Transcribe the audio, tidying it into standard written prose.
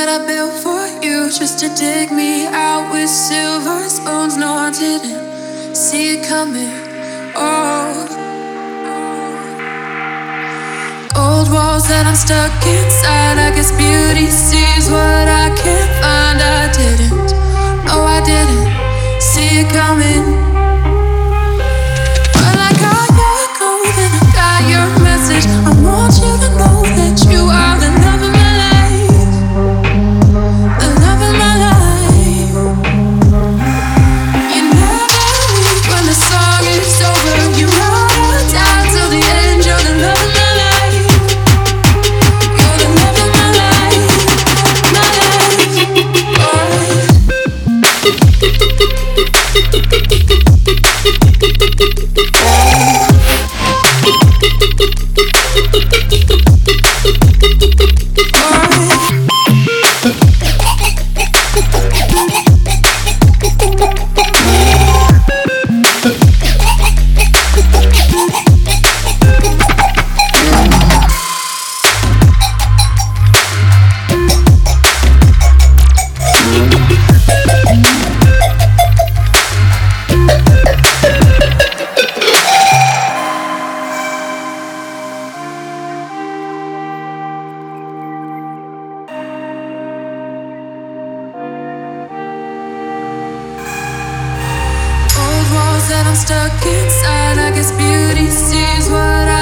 I built for you just to dig me out with silver spoons. No, I didn't see it coming. Oh, old walls that I'm stuck inside. I guess beauty sees what I can't find. I didn't, oh, I didn't see it coming. Well, I got your code and I got your message. I want you to know that you are the love of my life, the love of my life. You never leave when the song is over. You ride or die till the end. You're the love of my life. You're the love of my life, my life. That I'm stuck inside. I guess beauty sees what I